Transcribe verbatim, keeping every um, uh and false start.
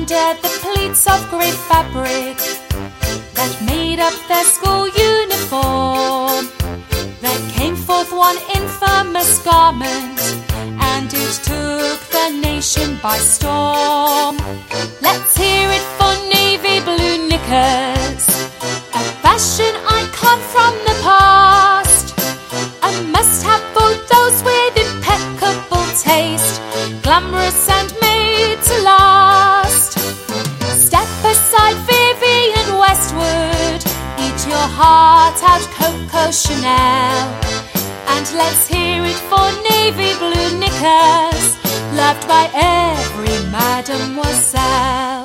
under the pleats of grey fabric that made up their school uniform, there came forth one infamous garment, and it took the nation by storm. Let's hear it for navy blue knickers, a fashion icon from the past, a must-have for those with impeccable taste, glamorous and made to last. Step aside, Vivienne Westwood, eat your heart out, Coco Chanel, and let's hear it for navy blue knickers, loved by every mademoiselle.